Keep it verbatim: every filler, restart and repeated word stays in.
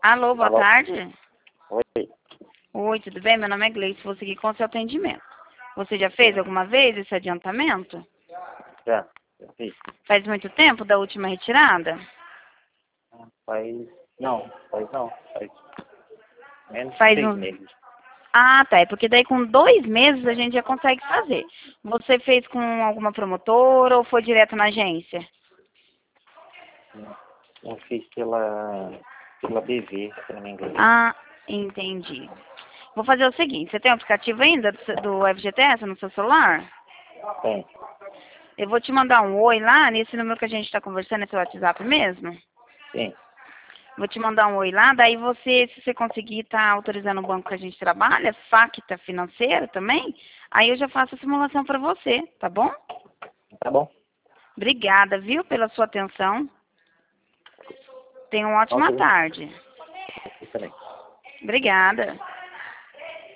Alô, boa Alô? tarde. Oi. Oi, tudo bem? Meu nome é Gleice, vou seguir com o seu atendimento. Você já fez alguma vez esse adiantamento? Já, já fiz. Faz muito tempo da última retirada? Faz. Não, faz não. Faz menos de Faz seis uns... meses. Ah, tá. É porque daí com dois meses a gente já consegue fazer. Você fez com alguma promotora ou foi direto na agência? Eu fiz pela. pela B V, se não me engano. Ah, entendi. Vou fazer o seguinte, você tem o aplicativo ainda do do F G T S no seu celular? Tem. Eu vou te mandar um oi lá, nesse número que a gente está conversando, esse WhatsApp mesmo. Sim. Vou te mandar um oi lá, daí você, se você conseguir estar autorizando o banco que a gente trabalha, Facta Financeira também, aí eu já faço a simulação para você, tá bom? Tá bom. Obrigada, viu, pela sua atenção. Tenha uma ótima Ok. tarde. Isso também. Obrigada.